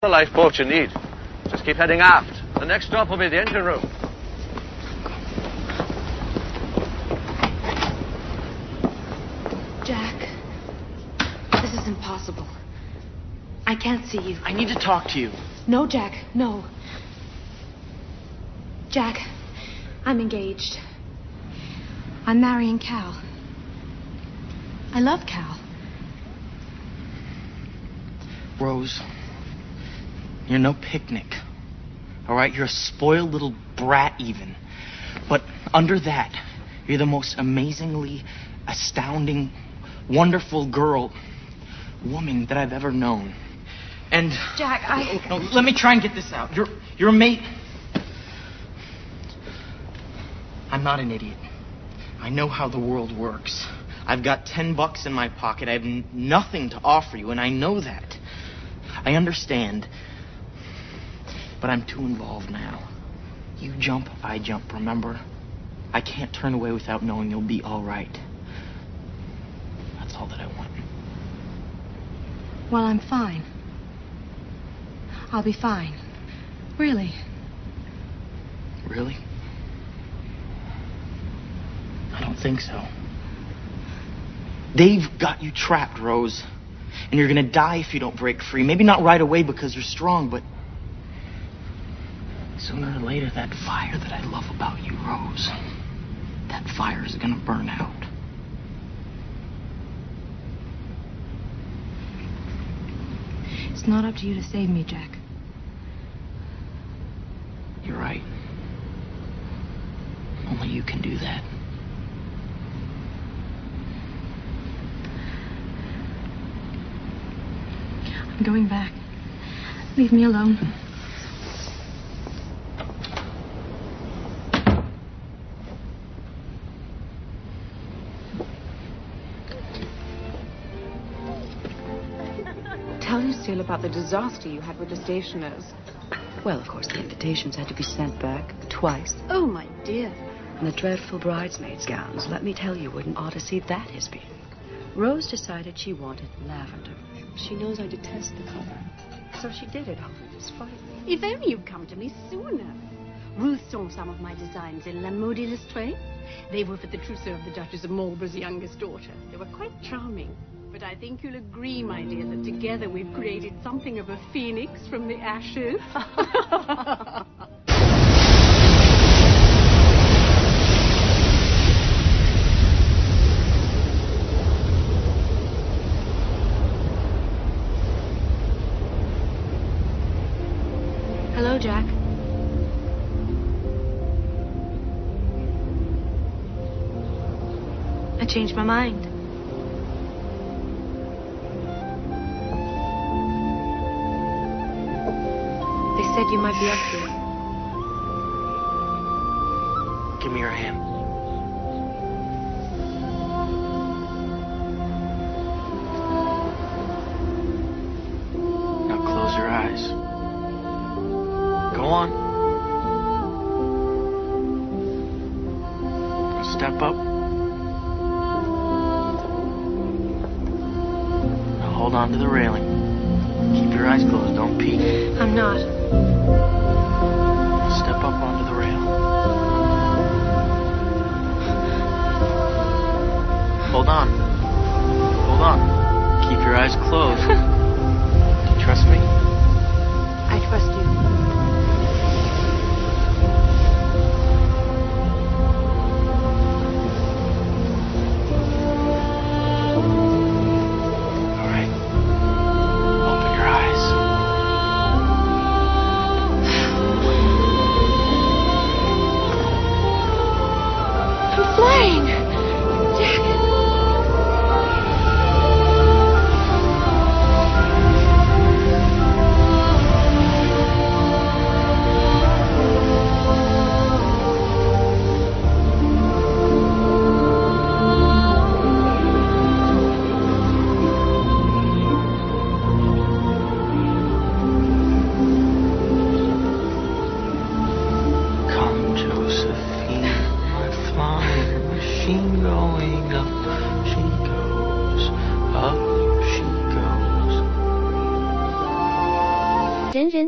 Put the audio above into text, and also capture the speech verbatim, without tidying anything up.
The lifeboat you need. Just keep heading aft. The next stop will be the engine room. Jack, this is impossible. I can't see you. I need to talk to you. No, Jack, no. Jack, I'm engaged. I'm marrying Cal. I love Cal. Rose, you're no picnic. All right? You're a spoiled little brat even. But under that, you're the most amazingly astounding, wonderful girl, woman that I've ever known. And... Jack, I... No, no, let me try and get this out. You're, you're a mate... I'm not an idiot. I know how the world works. I've got ten bucks in my pocket. I have n- nothing to offer you, and I know that. I understand. But I'm too involved now. You jump, I jump, remember? I can't turn away without knowing you'll be all right. That's all that I want. Well, I'm fine. I'll be fine. Really. Really? I don't think so. They've got you trapped, Rose. And you're gonna die if you don't break free. Maybe not right away because you're strong, but... sooner or later, that fire that I love about you, Rose, that fire is gonna burn out. It's not up to you to save me, Jack. You're right. Only you can do that. I'm going back. Leave me alone. Tell Lucille about the disaster you had with the stationers. Well, of course, the invitations had to be sent back twice. Oh, my dear. And the dreadful bridesmaids' gowns. Let me tell you what an odyssey that has been. Rose decided she wanted lavender. She knows I detest the color. So she did it all despite me. If only you'd come to me sooner. Ruth saw some of my designs in La Mode Illustrée. They were for the trousseau of the Duchess of Marlborough's youngest daughter. They were quite charming. But I think you'll agree, my dear, that together we've created something of a phoenix from the ashes. Hello, Jack. I changed my mind. They said you might be up to it. Give me your hand. Now close your eyes. Go on. Now step up. Now hold on to the railing. Keep your eyes closed. Don't peek. I'm not. Step up onto the rail. Hold on. Hold on. Keep your eyes closed. Do you trust me? I trust you. All right. Open your eyes. 真人。